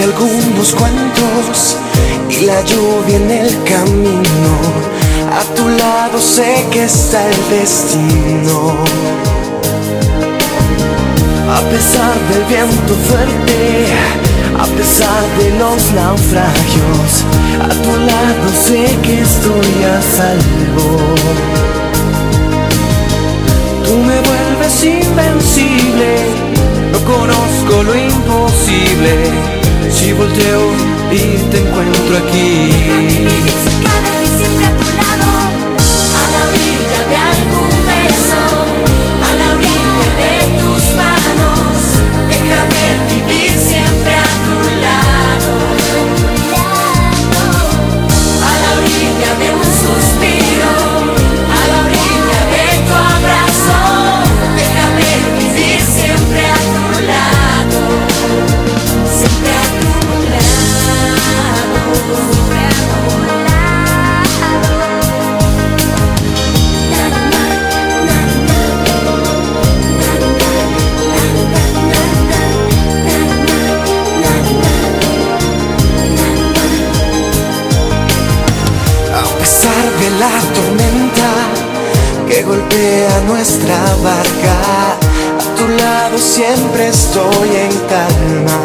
algunos cuentos y la lluvia en el camino. A tu lado sé que está el destino. A pesar del viento fuerte, a pesar de los naufragios, a tu lado sé que estoy a salvo. Tú me vuelves invencible, no conozco lo imposible. Si volteo y te encuentro aquí. Cada vez siempre a tu lado, a la orilla de algún beso, a la orilla de tus manos. Déjame vivir siempre a tu lado. A la orilla de un suspiro, a la orilla de tu abrazo. Déjame vivir siempre a tu lado. Siempre a tu lado. Siempre a tu lado. A pesar de la tormenta que golpea nuestra barca, a tu lado siempre estoy en calma.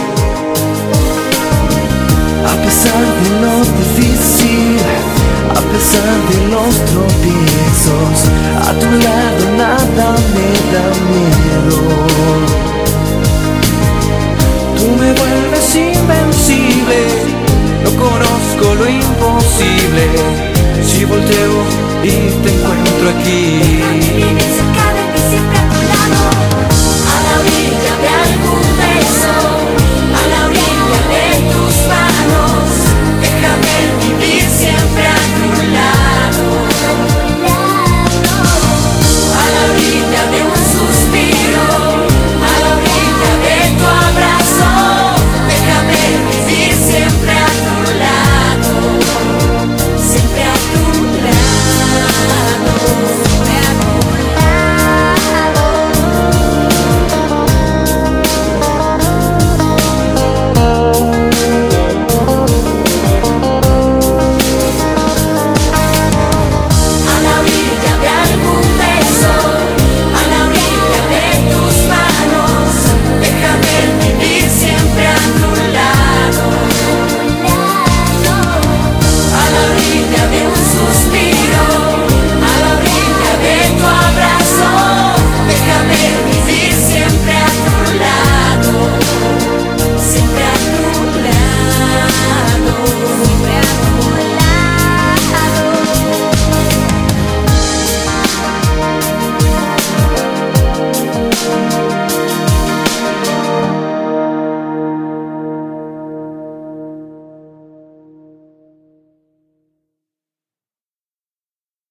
A pesar de lo difícil, a pesar de los tropiezos, a tu lado nada me da miedo. Tú me vuelves invencible, no conozco lo imposible. Si volteo y te encuentro aquí.